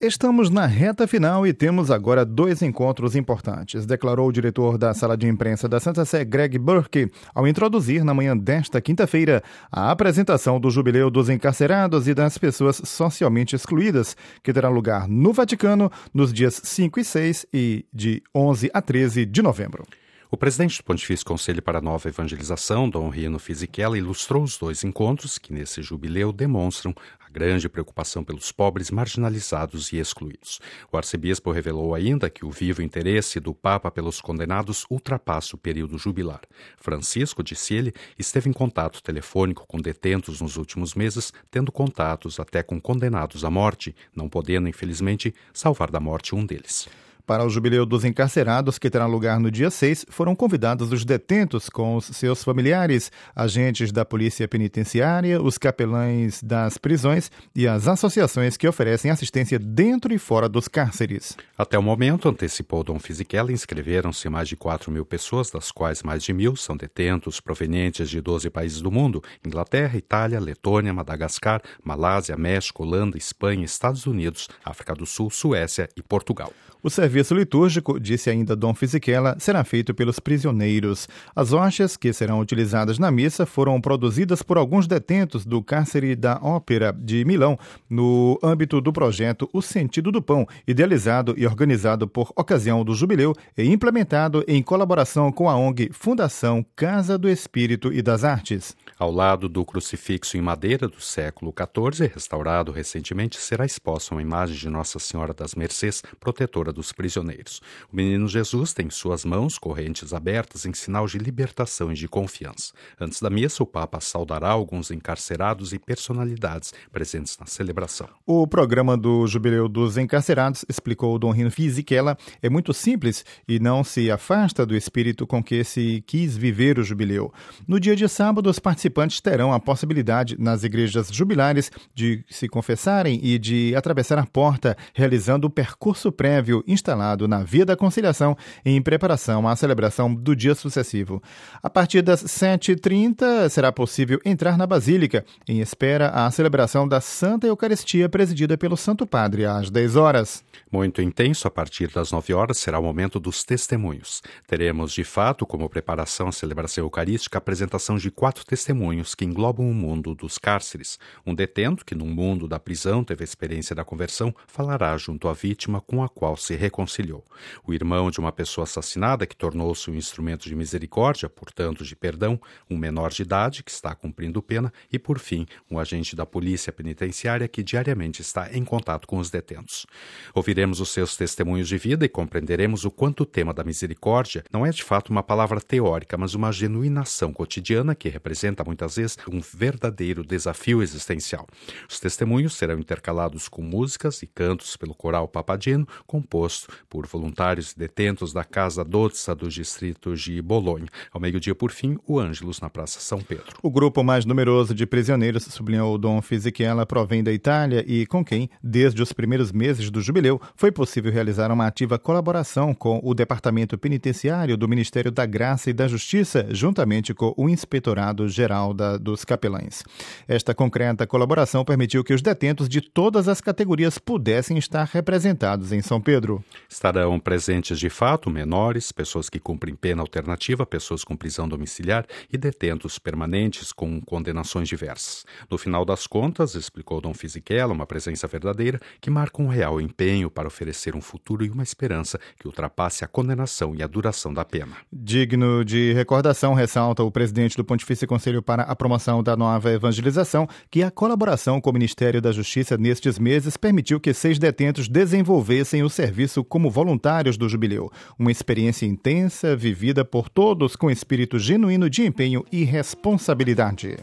Estamos na reta final e temos agora 2 encontros importantes, declarou o diretor da Sala de Imprensa da Santa Sé, Greg Burke, ao introduzir na manhã desta quinta-feira a apresentação do Jubileu dos Encarcerados e das Pessoas Socialmente Excluídas, que terá lugar no Vaticano nos dias 5 e 6 e de 11 a 13 de novembro. O presidente do Pontifício Conselho para a Nova Evangelização, Dom Rino Fisichella, ilustrou os 2 encontros que, nesse jubileu, demonstram a grande preocupação pelos pobres marginalizados e excluídos. O arcebispo revelou ainda que o vivo interesse do Papa pelos condenados ultrapassa o período jubilar. Francisco, disse ele, esteve em contato telefônico com detentos nos últimos meses, tendo contatos até com condenados à morte, não podendo, infelizmente, salvar da morte um deles. Para o Jubileu dos Encarcerados, que terá lugar no dia 6, foram convidados os detentos com os seus familiares, agentes da Polícia Penitenciária, os capelães das prisões e as associações que oferecem assistência dentro e fora dos cárceres. Até o momento, antecipou Dom Fisichella, inscreveram-se mais de 4.000 pessoas, das quais mais de 1.000 são detentos provenientes de 12 países do mundo: Inglaterra, Itália, Letônia, Madagascar, Malásia, México, Holanda, Espanha, Estados Unidos, África do Sul, Suécia e Portugal. O serviço litúrgico, disse ainda Dom Fisichella, será feito pelos prisioneiros. As hóstias que serão utilizadas na missa foram produzidas por alguns detentos do cárcere da Ópera de Milão, no âmbito do projeto O Sentido do Pão, idealizado e organizado por ocasião do Jubileu e implementado em colaboração com a ONG Fundação Casa do Espírito e das Artes. Ao lado do crucifixo em madeira do século XIV, restaurado recentemente, será exposta uma imagem de Nossa Senhora das Mercês, protetora dos prisioneiros. O menino Jesus tem em suas mãos correntes abertas em sinal de libertação e de confiança. Antes da missa, o Papa saudará alguns encarcerados e personalidades presentes na celebração. O programa do Jubileu dos Encarcerados, explicou Dom Rino Fisichella, é muito simples e não se afasta do espírito com que se quis viver o jubileu. No dia de sábado, os participantes terão a possibilidade, nas igrejas jubilares, de se confessarem e de atravessar a porta, realizando o percurso prévio instalado na Via da Conciliação em preparação à celebração do dia sucessivo. A partir das 7h30 será possível entrar na Basílica, em espera à celebração da Santa Eucaristia presidida pelo Santo Padre às 10 horas. Muito intenso, a partir das 9 horas será o momento dos testemunhos. Teremos, de fato, como preparação à celebração eucarística, a apresentação de 4 testemunhos que englobam o mundo dos cárceres. Um detento que, no mundo da prisão, teve a experiência da conversão, falará junto à vítima com a qual se reconciliou. O irmão de uma pessoa assassinada, que tornou-se um instrumento de misericórdia, portanto de perdão, um menor de idade que está cumprindo pena e, por fim, um agente da Polícia Penitenciária que diariamente está em contato com os detentos. Ouviremos os seus testemunhos de vida e compreenderemos o quanto o tema da misericórdia não é de fato uma palavra teórica, mas uma genuína ação cotidiana que representa muitas vezes um verdadeiro desafio existencial. Os testemunhos serão intercalados com músicas e cantos pelo coral Papadino, composto por voluntários e detentos da Casa Dozza do distrito de Bolonha. Ao meio-dia, por fim, o Ângelus na Praça São Pedro. O grupo mais numeroso de prisioneiros, sublinhou Dom Fisichella, provém da Itália e com quem, desde os primeiros meses do jubileu, foi possível realizar uma ativa colaboração com o Departamento Penitenciário do Ministério da Graça e da Justiça, juntamente com o Inspetorado-Geral dos Capelães. Esta concreta colaboração permitiu que os detentos de todas as categorias pudessem estar representados em São Pedro. Estarão presentes de fato menores, pessoas que cumprem pena alternativa, pessoas com prisão domiciliar e detentos permanentes com condenações diversas. No final das contas, explicou Dom Fisichella, uma presença verdadeira que marca um real empenho para oferecer um futuro e uma esperança que ultrapasse a condenação e a duração da pena. Digno de recordação, ressalta o presidente do Pontifício Conselho para a Promoção da Nova Evangelização, que a colaboração com o Ministério da Justiça nestes meses permitiu que 6 detentos desenvolvessem o serviço como voluntários do Jubileu. Uma experiência intensa, vivida por todos com espírito genuíno de empenho e responsabilidade.